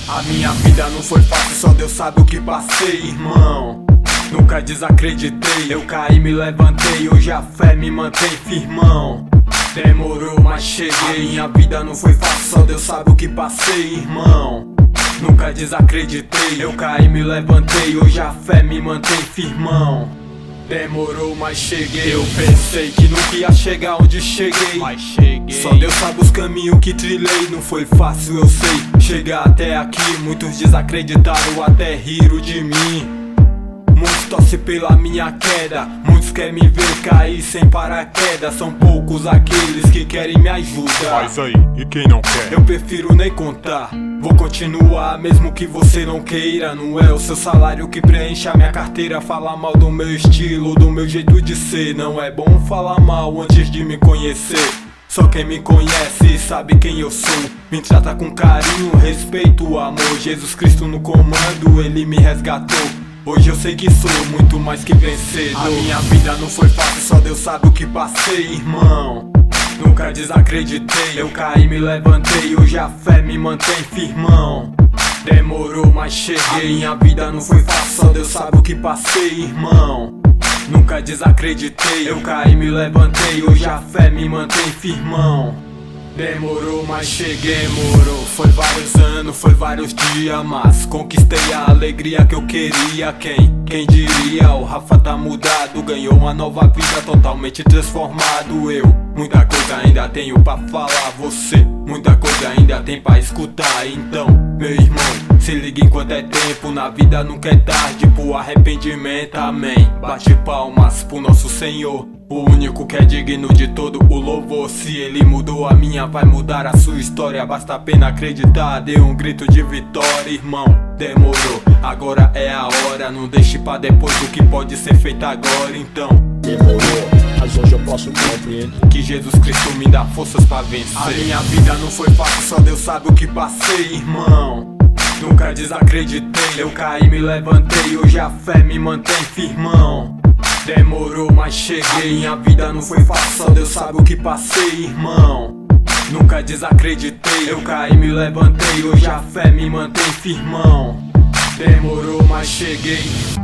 A minha vida não foi fácil, só Deus sabe o que passei, irmão. Nunca desacreditei, eu caí, me levantei. Hoje a fé me mantém firmão. Demorou, mas cheguei. Minha vida não foi fácil, só Deus sabe o que passei, irmão. Nunca desacreditei, eu caí, me levantei. Hoje a fé me mantém firmão. Demorou, mas cheguei. Eu pensei que nunca ia chegar onde cheguei, mas cheguei. Só Deus sabe os caminhos que trilhei. Não foi fácil, eu sei, chegar até aqui. Muitos desacreditaram, até riram de mim. Muitos torcem pela minha queda, muitos querem me ver cair sem paraquedas. São poucos aqueles que querem me ajudar. Mas aí, e quem não quer? Eu prefiro nem contar. Vou continuar mesmo que você não queira. Não é o seu salário que preenche a minha carteira. Falar mal do meu estilo, do meu jeito de ser. Não é bom falar mal antes de me conhecer. Só quem me conhece sabe quem eu sou. Me trata com carinho, respeito, amor. Jesus Cristo no comando, Ele me resgatou. Hoje eu sei que sou muito mais que vencedor. A minha vida não foi fácil, só Deus sabe o que passei, irmão. Nunca desacreditei, eu caí, me levantei. Hoje a fé me mantém firmão. Demorou, mas cheguei. Minha vida não foi fácil, só Deus sabe o que passei, irmão. Nunca desacreditei, eu caí, me levantei. Hoje a fé me mantém firmão. Demorou, mas cheguei, moro. Foi vários anos, foi vários dias, mas conquistei a alegria que eu queria. Quem diria, o Rafa tá mudado. Ganhou uma nova vida, totalmente transformado. Eu, muita coisa ainda tenho pra falar. Você, muita coisa ainda tem pra escutar. Então, meu irmão, se liga enquanto é tempo. Na vida nunca é tarde pro arrependimento, amém. Bate palmas pro nosso Senhor, o único que é digno de todo o louvor. Se Ele mudou a minha, vai mudar a sua história. Basta apenas acreditar, dê um grito de vitória, irmão. Demorou, agora é a hora. Não deixe pra depois o que pode ser feito agora, então. Demorou, mas hoje eu posso compreender que Jesus Cristo me dá forças pra vencer. A minha vida não foi fácil, só Deus sabe o que passei, irmão. Nunca desacreditei, eu caí, me levantei. Hoje a fé me mantém firmão. Demorou, mas cheguei. Minha vida não foi fácil, só Deus sabe o que passei, irmão. Nunca desacreditei, eu caí, me levantei. Hoje a fé me mantém firmão. Demorou, mas cheguei.